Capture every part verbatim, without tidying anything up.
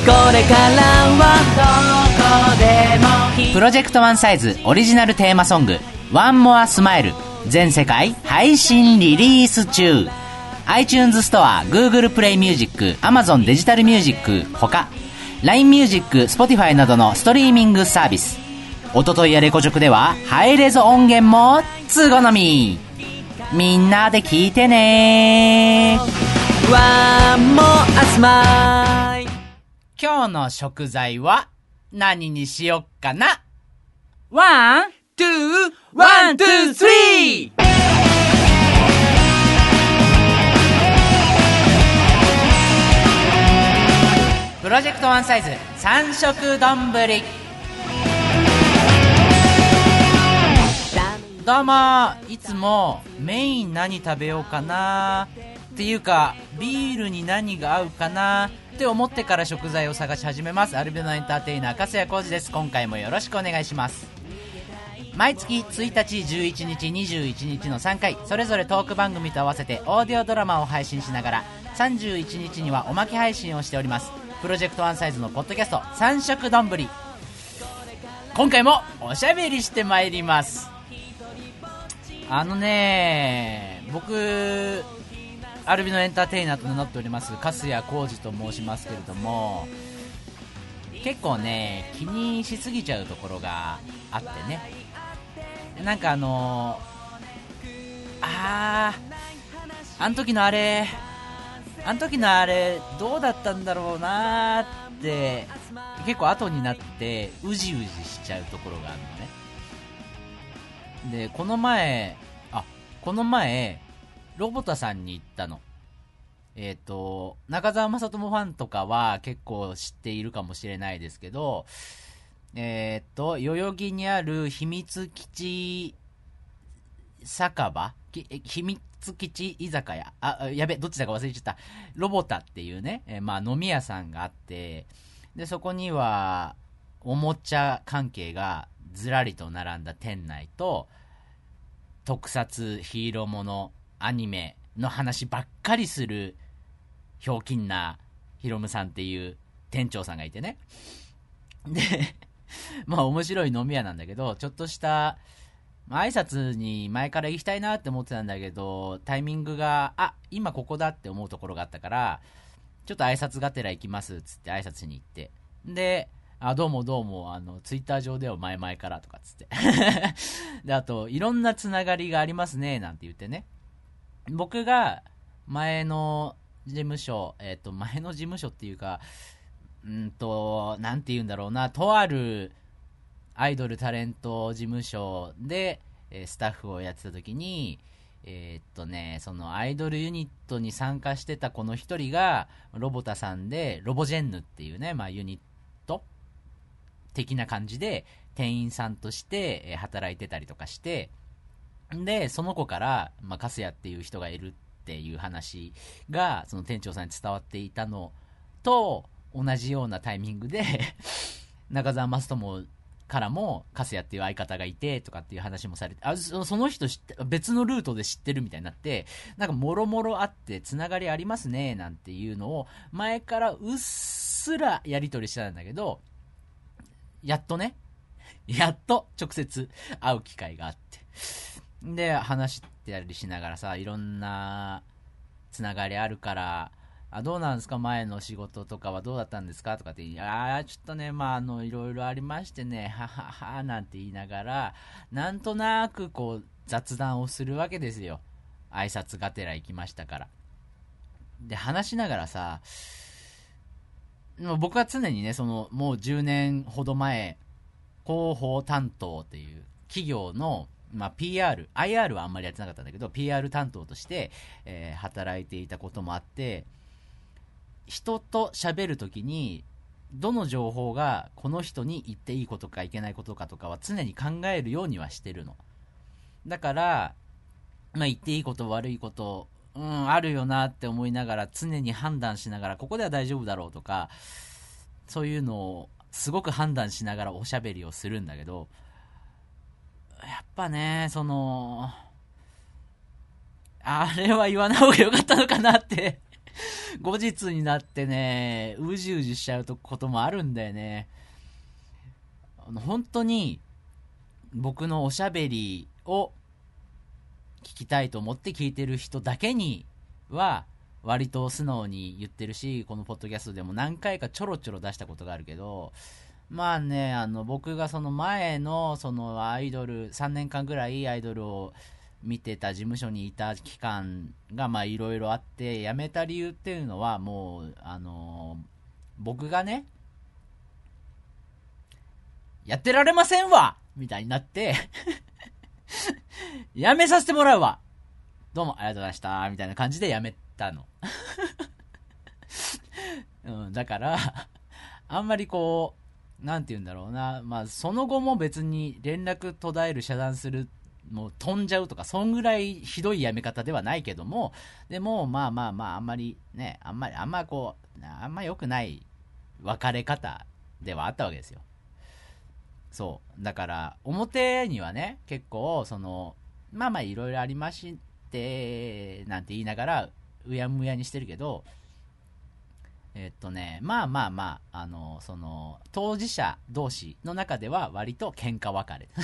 これからはどこでも。 プロジェクトワンサイズオリジナルテーマソングワンモアスマイル全世界配信リリース中。 iTunes ストア、Google プレイミュージック、Amazon デジタルミュージックほか ライン ミュージック、Spotify などのストリーミングサービス。おとといやレコチョクではハイレゾ音源も通好み。みんなで聞いてね。 ワンモアスマイル。 今日の食材は何にしよっかな。ワン、ツー、ワン、ツー、スリー。プロジェクトワンサイズ三色丼。どうも、いつもメイン何食べようかなっていうかビールに何が合うかなって思ってから食材を探し始めます。アルビノエンターテイナー粕谷浩二です。今回もよろしくお願いします。毎月ついたち、じゅういちにち、にじゅういちにちのさんかい、それぞれトーク番組と合わせてオーディオドラマを配信しながらさんじゅういちにちにはおまけ配信をしております。プロジェクトワンサイズのポッドキャスト三色丼。今回もおしゃべりしてまいります。あのね、僕アルビノエンターテイナーと名乗っております粕谷浩二と申しますけれども、結構ね気にしすぎちゃうところがあってね、なんかあのー、あーあん時のあれあん時のあれどうだったんだろうなーって結構後になってうじうじしちゃうところがあるのね。でこの前あこの前ロボタさんに行ったの。えっと中澤まさともファンとかは結構知っているかもしれないですけど、えっと代々木にある秘密基地酒場、秘密基地居酒屋、あやべどっちだか忘れちゃった、ロボタっていうね、えー、まあ飲み屋さんがあって、でそこにはおもちゃ関係がずらりと並んだ店内と、特撮、ヒーローもの、アニメの話ばっかりするひょうきんなヒロムさんっていう店長さんがいてね。でまあ面白い飲み屋なんだけど、ちょっとした挨拶に前から行きたいなって思ってたんだけど、タイミングがあ今ここだって思うところがあったから、ちょっと挨拶がてら行きますっつって挨拶に行って、であどうもどうも、あのツイッター上では前々からとかっつってであといろんなつながりがありますねなんて言ってね、僕が前の事務所、えっと前の事務所っていうか、うんとなんて言うんだろうな、とあるアイドルタレント事務所で、えー、スタッフをやってた時に、えー、っとねそのアイドルユニットに参加してたこの一人がロボタさんで、ロボジェンヌっていうね、まあユニット的な感じで店員さんとして、えー、働いてたりとかして、でその子から、まあ、粕谷っていう人がいるっていう話がその店長さんに伝わっていたのと同じようなタイミングで中澤マストもからも粕谷っていう相方がいてとかっていう話もされて、あ そ, その人知って別のルートで知ってるみたいになって、なんかもろもろあってつながりありますねなんていうのを前からうっすらやり取りしてたんだけど、やっとねやっと直接会う機会があって、で話したりしながらさ、いろんなつながりあるから、あどうなんですか前の仕事とかはどうだったんですかとかって言い、ああちょっとねまああのいろいろありましてねはははなんて言いながら、なんとなくこう雑談をするわけですよ。挨拶がてら行きましたから。で話しながらさ、僕は常にねそのもうじゅうねんほど前広報担当っていう企業のまあ、ピーアール、アイアール はあんまりやってなかったんだけど ピーアール 担当として、えー、働いていたこともあって、人と喋るときにどの情報がこの人に言っていいことかいけないことかとかは常に考えるようにはしてるの。だから、まあ、言っていいこと悪いこと、うん、あるよなって思いながら常に判断しながら、ここでは大丈夫だろうとかそういうのをすごく判断しながらおしゃべりをするんだけど、やっぱねそのあれは言わない方がよかったのかなって後日になってね、うじうじしちゃうこともあるんだよね。あの本当に僕のおしゃべりを聞きたいと思って聞いてる人だけには割と素直に言ってるし、このポッドキャストでも何回かちょろちょろ出したことがあるけど、まあね、あの僕がその前のそのアイドルさんねんかんぐらいアイドルを見てた事務所にいた期間がまあいろいろあって、辞めた理由っていうのはもうあの僕がね、やってられませんわみたいになって辞めさせてもらうわ、どうもありがとうございましたみたいな感じで辞めたの、うん、だからあんまりこうなんて言うんだろうな、まあその後も別に連絡途絶える、遮断する、もう飛んじゃうとかそんぐらいひどいやめ方ではないけども、でもまあまあまああんまりね、あんまりあんまこうあんま良くない別れ方ではあったわけですよ。そうだから表にはね、結構そのまあまあいろいろありましてなんて言いながらうやむやにしてるけど、えっとね、まあまあまあ、あの、その、当事者同士の中では割と喧嘩別れ。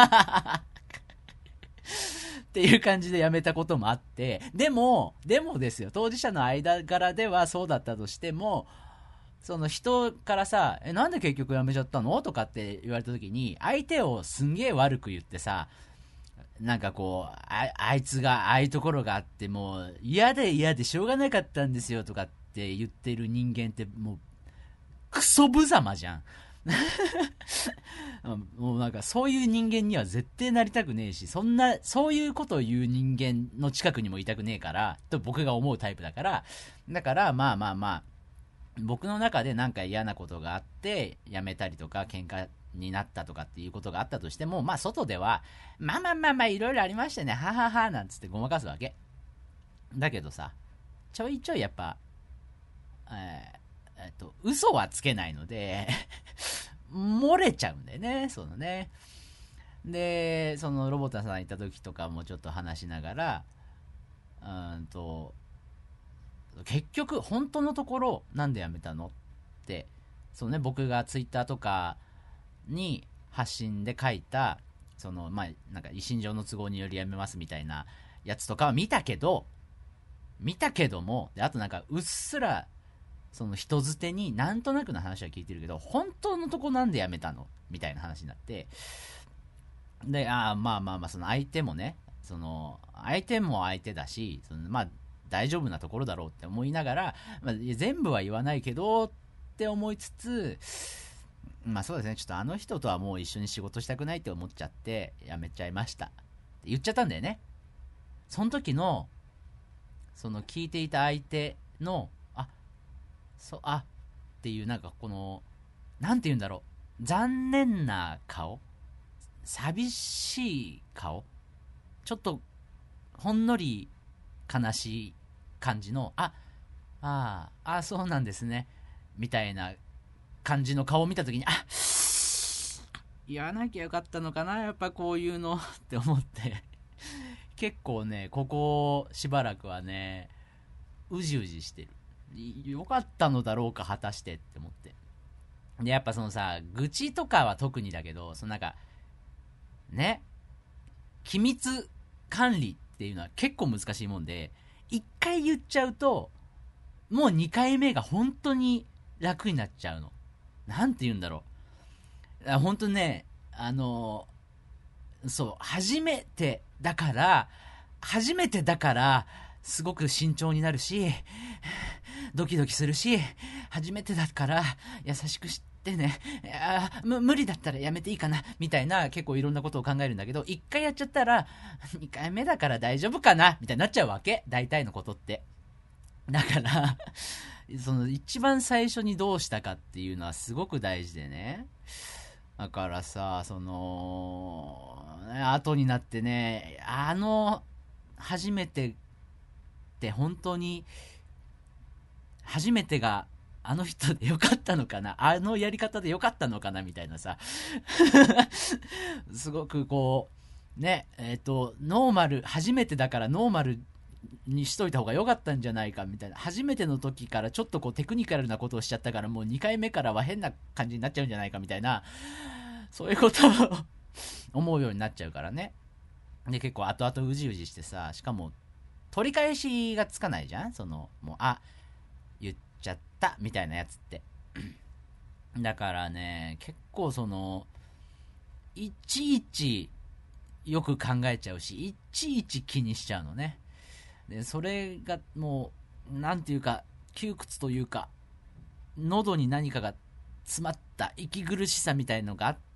っていう感じでやめたこともあって、でも、でもですよ、当事者の間柄ではそうだったとしても、その人からさ、え、なんで結局やめちゃったのとかって言われた時に、相手をすんげえ悪く言ってさ、なんかこう、あ, あいつがああいうところがあってもう嫌で嫌でしょうがなかったんですよとかって言ってる人間ってもうクソ無様じゃんもうなんかそういう人間には絶対なりたくねえし、そんなそういうことを言う人間の近くにもいたくねえからと僕が思うタイプだから、だからまあまあまあ僕の中でなんか嫌なことがあって辞めたりとか喧嘩になったとかっていうことがあったとしても、まあ外ではまあまあまあまあいろいろありましてね、はははなんつってごまかすわけだけどさ、ちょいちょいやっぱえー、えっと嘘はつけないので漏れちゃうんだよね、そのね。でそのロボットさん行った時とかもちょっと話しながら、うんと結局本当のところなんで辞めたのって、そうね、僕がツイッターとかに発信で書いたそのまあなんか一身上の都合により辞めますみたいなやつとかは見たけど見たけども、であとなんかうっすらその人づてになんとなくの話は聞いてるけど、本当のとこなんで辞めたのみたいな話になって、でああまあまあまあその相手もね、その相手も相手だし、そのまあ大丈夫なところだろうって思いながら、まあ、全部は言わないけどって思いつつ、まあそうですね、ちょっとあの人とはもう一緒に仕事したくないって思っちゃって辞めちゃいましたって言っちゃったんだよね。その時のその聞いていた相手のあそうあっていう、なんかこのなんて言うんだろう、残念な顔、寂しい顔、ちょっとほんのり悲しい感じの、あああそうなんですねみたいな感じの顔を見たときに、あ言わなきゃよかったのかなやっぱこういうのって思って結構ねここしばらくはねうじうじしてる。よかったのだろうか果たしてって思って、でやっぱそのさ愚痴とかは特にだけど、そのなんかね機密管理っていうのは結構難しいもんで、一回言っちゃうともうにかいめが本当に楽になっちゃうの。なんて言うんだろう、本当ね、あのそう初めてだから初めてだからすごく慎重になるしドキドキするし、初めてだから優しくしてね、あ無理だったらやめていいかなみたいな結構いろんなことを考えるんだけど、一回やっちゃったらにかいめだから大丈夫かなみたいになっちゃうわけ、大体のことって。だからその一番最初にどうしたかっていうのはすごく大事でね。だからさ、その後になってね、あの初めてって本当に初めてがあの人でよかったのかな、あのやり方でよかったのかなみたいなさすごくこうね、えっとノーマル、初めてだからノーマルにしといた方が良かったんじゃないかみたいな、初めての時からちょっとこうテクニカルなことをしちゃったから、もうにかいめからは変な感じになっちゃうんじゃないかみたいな、そういうことを思うようになっちゃうからね。で結構後々うじうじしてさ、しかも取り返しがつかないじゃん、そのもうあ言っちゃったみたいなやつってだからね、結構そのいちいちよく考えちゃうし、いちいち気にしちゃうのね。でそれがもうなんていうか窮屈というか、喉に何かが詰まった息苦しさみたいのがあって、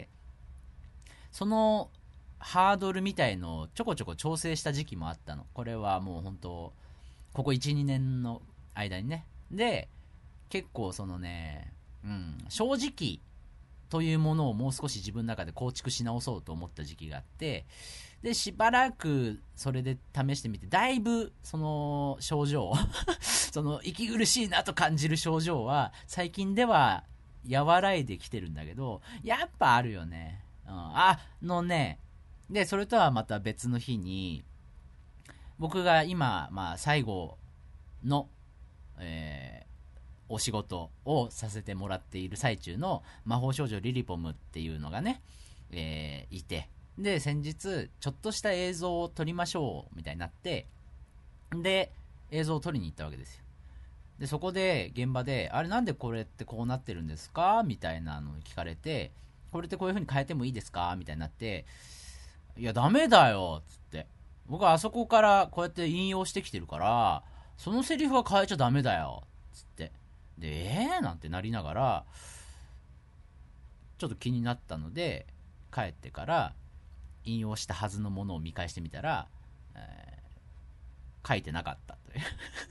そのハードルみたいのをちょこちょこ調整した時期もあったの。これはもう本当ここ いちにねんの間にね。で結構そのね、うん、正直というものをもう少し自分の中で構築し直そうと思った時期があって、でしばらくそれで試してみて、だいぶその症状その息苦しいなと感じる症状は最近では和らいできてるんだけど、やっぱあるよね、うん、あのね。でそれとはまた別の日に、僕が今、まあ、最後の、えーお仕事をさせてもらっている最中の魔法少女リリポムっていうのがね、えーいて、で先日ちょっとした映像を撮りましょうみたいになって、で映像を撮りに行ったわけですよ。でそこで現場で、あれなんでこれってこうなってるんですかみたいなのを聞かれて、これってこういう風に変えてもいいですかみたいになって、いやダメだよっつって、僕はあそこからこうやって引用してきてるから、そのセリフは変えちゃダメだよっつって、でえーなんてなりながらちょっと気になったので、帰ってから引用したはずのものを見返してみたら、えー書いてなかったという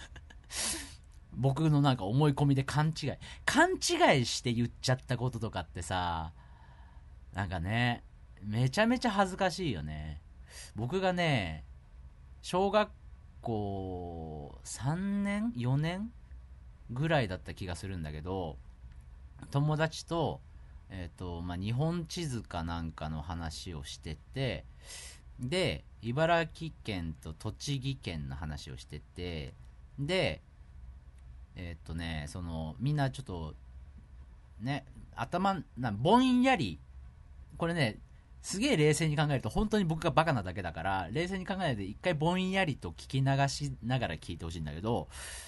僕のなんか思い込みで勘違い勘違いして言っちゃったこととかってさ、なんかね、めちゃめちゃ恥ずかしいよね。僕がね、小学校さんねんよねんぐらいだった気がするんだけど、友達と、えーとまあ、日本地図かなんかの話をしてて、で茨城県と栃木県の話をしてて、でえっ、とねそのみんなちょっとね、頭なぼんやり、これねすげえ冷静に考えると本当に僕がバカなだけだから、冷静に考えないで一回ぼんやりと聞き流しながら聞いてほしいんだけど、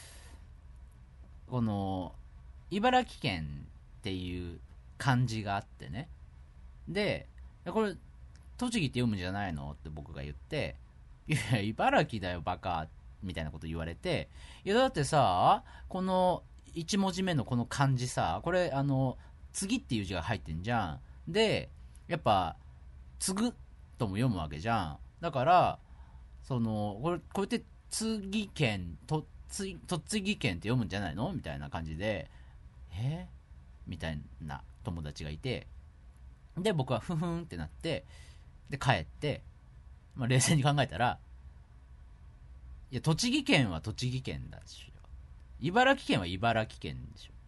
この茨城県っていう漢字があってね、でこれ栃木って読むんじゃないのって僕が言って、いや茨城だよバカみたいなこと言われて、いやだってさ、このいち文字目のこの漢字さ、これあの次っていう字が入ってんじゃん。でやっぱ継ぐとも読むわけじゃん。だからそのこれこうやって次県と栃木県って読むんじゃないのみたいな感じで、えみたいな友達がいて、で僕はふふんってなって、で帰って、まあ、冷静に考えたら、いや栃木県は栃木県だしょ、茨城県は茨城県でしょ、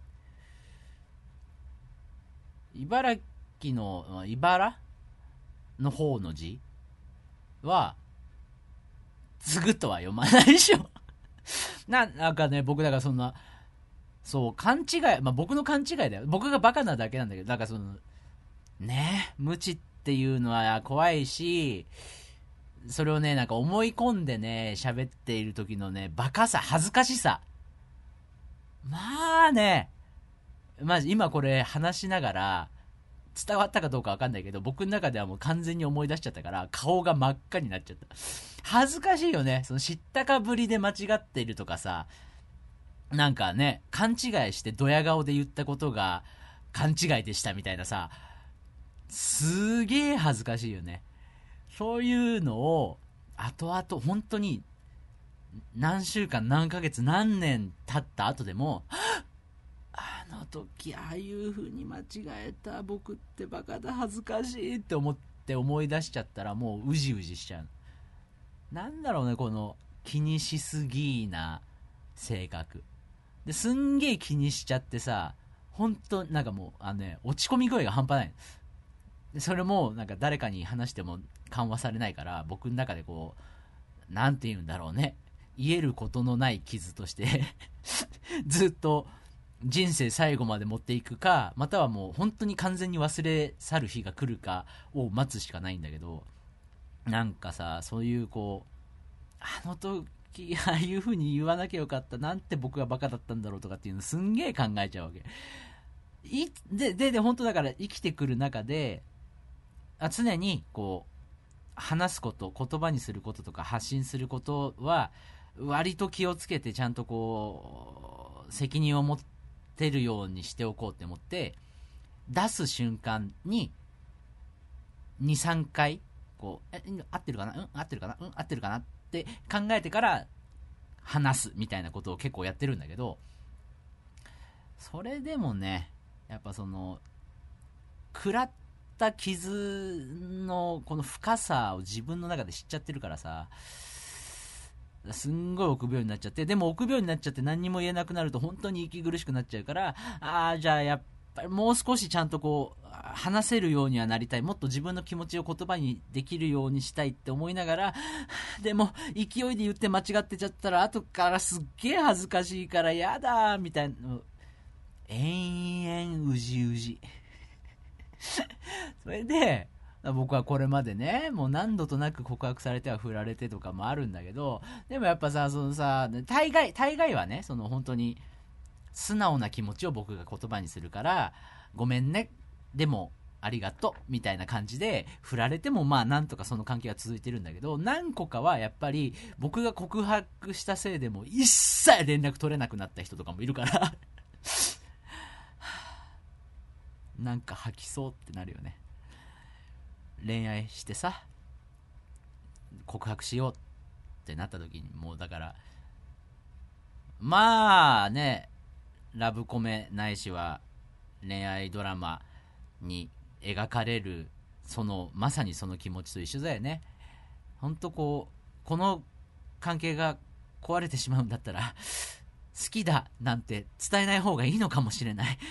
茨城の、まあ、茨の方の字は継ぐとは読まないでしょな, なんかね、僕だからそんな、そう勘違い、まあ僕の勘違いだよ、僕がバカなだけなんだけど、なんかそのね、無知っていうのは怖いし、それをねなんか思い込んでね喋っている時のねバカさ、恥ずかしさ、まあね、まじ今これ話しながら伝わったかどうか分かんないけど、僕の中ではもう完全に思い出しちゃったから顔が真っ赤になっちゃった。恥ずかしいよね、その知ったかぶりで間違っているとかさ、なんかね勘違いしてドヤ顔で言ったことが勘違いでしたみたいなさ、すげえ恥ずかしいよね。そういうのを後々本当に何週間何ヶ月何年経った後でも、あの時ああいう風に間違えた僕ってバカだ恥ずかしいって思って思い出しちゃったら、もううじうじしちゃう。なんだろうね、この気にしすぎな性格ですんげえ気にしちゃってさ、本当なんかもうあのね落ち込み声が半端ない。でそれもなんか誰かに話しても緩和されないから、僕の中でこうなんて言うんだろうね、 癒えることのない傷としてずっと人生最後まで持っていくか、またはもう本当に完全に忘れ去る日が来るかを待つしかないんだけど、なんかさ、そういうこう、あの時ああいう風に言わなきゃよかった、なんて僕がバカだったんだろうとかっていうのすんげえ考えちゃうわけ。いででで本当だから生きてくる中で、あ常にこう話すこと、言葉にすることとか発信することは割と気をつけて、ちゃんとこう責任を持ってるようにしておこうって思って、出す瞬間に に,さん 回こうえ合ってるかな、うん合ってるかな、うん合ってるかなって考えてから話すみたいなことを結構やってるんだけど、それでもね、やっぱその食らった傷のこの深さを自分の中で知っちゃってるからさ、すんごい臆病になっちゃって、でも臆病になっちゃって何にも言えなくなると本当に息苦しくなっちゃうから、ああじゃあやっぱりもう少しちゃんとこう話せるようにはなりたい、もっと自分の気持ちを言葉にできるようにしたいって思いながら、でも勢いで言って間違ってちゃったら後からすっげえ恥ずかしいからやだみたいな、延々うじうじそれで僕はこれまでね、もう何度となく告白されては振られてとかもあるんだけど、でもやっぱさ、そのさ、大概大概はね、その本当に素直な気持ちを僕が言葉にするから、ごめんね、でもありがとうみたいな感じで振られても、まあなんとかその関係は続いてるんだけど、何個かはやっぱり僕が告白したせいでも一切連絡取れなくなった人とかもいるからなんか吐きそうってなるよね。恋愛してさ、告白しようってなった時に、もうだからまあね、ラブコメないしは恋愛ドラマに描かれるそのまさにその気持ちと一緒だよね。ほんとこう、この関係が壊れてしまうんだったら好きだなんて伝えない方がいいのかもしれない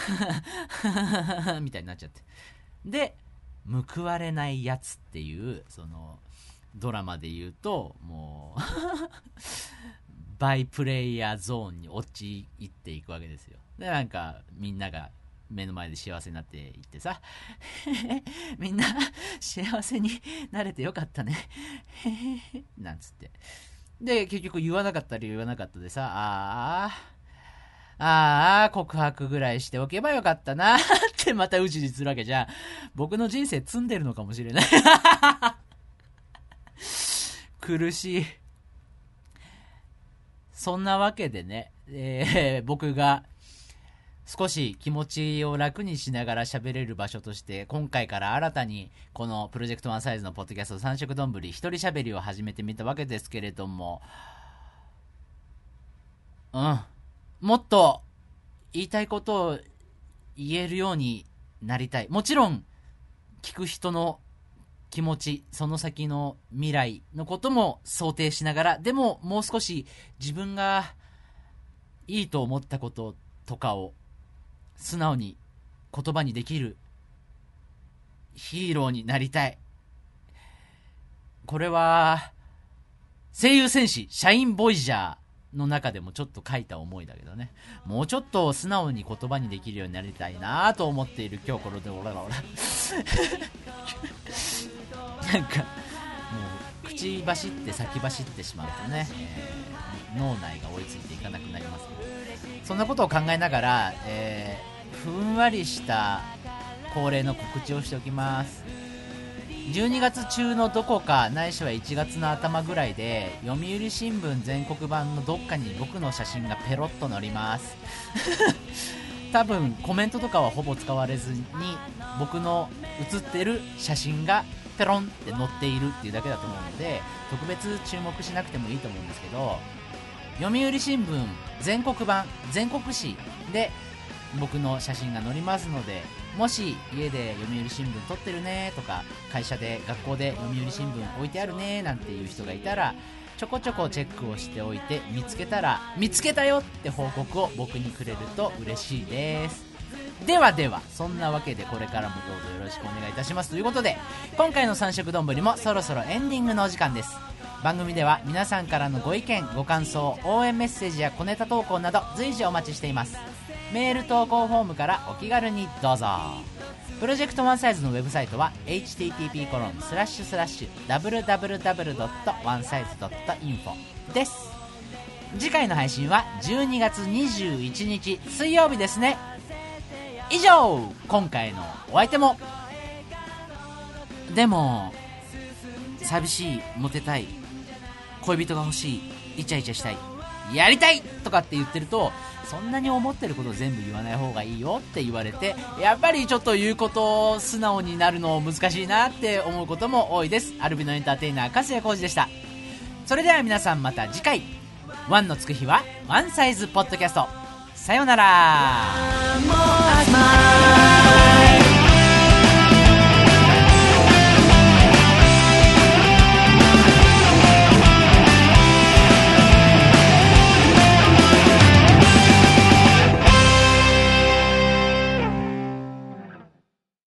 みたいになっちゃって、で報われないやつっていうそのドラマで言うと、もうバイプレイヤーゾーンに陥っていくわけですよ。でなんかみんなが目の前で幸せになっていってさみんな幸せになれてよかったねなんつって、で結局言わなかったり言わなかったでさ、あーああ告白ぐらいしておけばよかったなってまたうじうじするわけじゃん。僕の人生積んでるのかもしれない苦しい。そんなわけでね、えー、僕が少し気持ちを楽にしながら喋れる場所として、今回から新たにこのプロジェクトワンサイズのポッドキャスト三色丼一人喋りを始めてみたわけですけれども、うんもっと言いたいことを言えるようになりたい。もちろん聞く人の気持ち、その先の未来のことも想定しながら、でももう少し自分がいいと思ったこととかを素直に言葉にできるヒーローになりたい。これは声優戦士シャインボイジャーの中でもちょっと書いた思いだけどね、もうちょっと素直に言葉にできるようになりたいなと思っている今日これで俺ら俺なんかもう口走って先走ってしまうとね、えー、脳内が追いついていかなくなりますけど、そんなことを考えながら、えー、ふんわりした恒例の告知をしておきます。じゅうにがつ中のどこかないしはいちがつの頭ぐらいで読売新聞全国版のどっかに僕の写真がペロッと載ります多分コメントとかはほぼ使われずに僕の写ってる写真がペロンって載っているっていうだけだと思うので、特別注目しなくてもいいと思うんですけど、読売新聞全国版全国紙で僕の写真が載りますので、もし家で読売新聞撮ってるねとか、会社で学校で読売新聞置いてあるねなんていう人がいたら、ちょこちょこチェックをしておいて、見つけたら見つけたよって報告を僕にくれると嬉しいです。ではでは、そんなわけでこれからもどうぞよろしくお願いいたしますということで、今回の三色丼もそろそろエンディングのお時間です。 番組では皆さんからのご意見ご感想応援メッセージや小ネタ投稿など随時お待ちしています。メール投稿フォームからお気軽にどうぞ。プロジェクトワンサイズのウェブサイトは エイチティーティーピーコロンスラッシュスラッシュダブリューダブリューダブリュードットワンサイズドットインフォ です。次回の配信はじゅうにがつにじゅういちにち水曜日ですね。以上、今回のお相手もでも寂しい、モテたい、恋人が欲しい、イチャイチャしたい、やりたいとかって言ってると、そんなに思ってること全部言わない方がいいよって言われて、やっぱりちょっと言うことを素直になるの難しいなって思うことも多いです。アルビノエンターテイナー粕谷浩二でした。それでは皆さんまた次回、ワンのつく日はワンサイズポッドキャスト、さようなら。